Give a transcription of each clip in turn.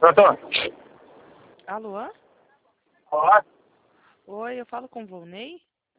Pronto? Alô? Olá? Oi, eu falo com o Volney?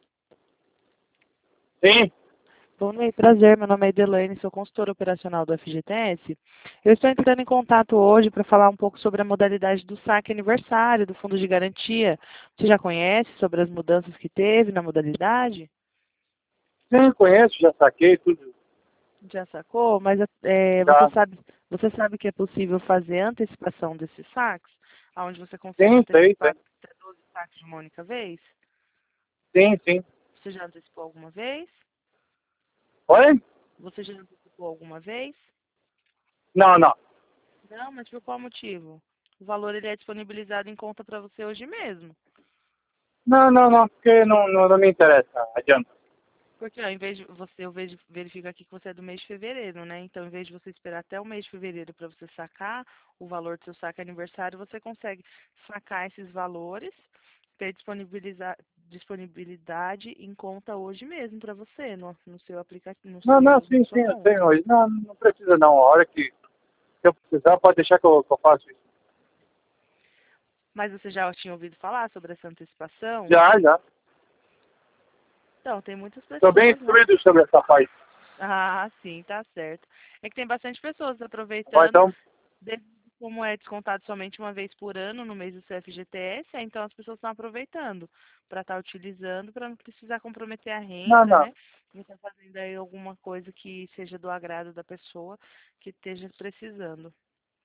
Sim? Volney, prazer, meu nome é Edelaine, sou consultora operacional do FGTS. Eu estou entrando em contato hoje para falar um pouco sobre a modalidade do saque aniversário, do fundo de garantia. Você já conhece sobre as mudanças que teve na modalidade? Sim, conheço, já saquei tudo. Já sacou? Mas Já. você sabe que é possível fazer antecipação desses saques? Onde você consegue Sim, sei, antecipar sei. até 12 saques de uma única vez? Sim, sim. Você já antecipou alguma vez? Oi? Você já antecipou alguma vez? Não, não. Não, mas por qual motivo? O valor ele é disponibilizado em conta para você hoje mesmo. Não, não, não, porque não me interessa. Adianta. Porque ó, em vez de você, eu verifico aqui que você é do mês de fevereiro, né? Então, em vez de você esperar até o mês de fevereiro para você sacar o valor do seu saque aniversário, você consegue sacar esses valores, ter disponibilidade em conta hoje mesmo para você, no seu aplicativo, Não, não, na sim, sua sim, eu sei conta. hoje. Não, não precisa não. A hora que eu precisar, pode deixar que eu faço isso. Mas você já tinha ouvido falar sobre essa antecipação? Já, já. Então, tem muitas Estou bem pessoas, né? instruído sobre essa parte. Ah, sim, tá certo. É que tem bastante pessoas Ó, aproveitando, então, como é descontado somente uma vez por ano no mês do CFGTS, então as pessoas estão aproveitando para estar utilizando, para não precisar comprometer a não, renda, não. né? E estar fazendo aí alguma coisa que seja do agrado da pessoa que esteja precisando.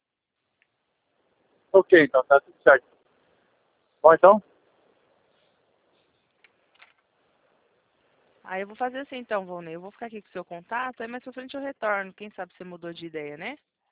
Ok, então, tá tudo certo. Bom, então, Aí eu vou fazer assim então, Volney. Eu vou ficar aqui com o seu contato, aí mais pra frente eu retorno. Quem sabe você mudou de ideia, né?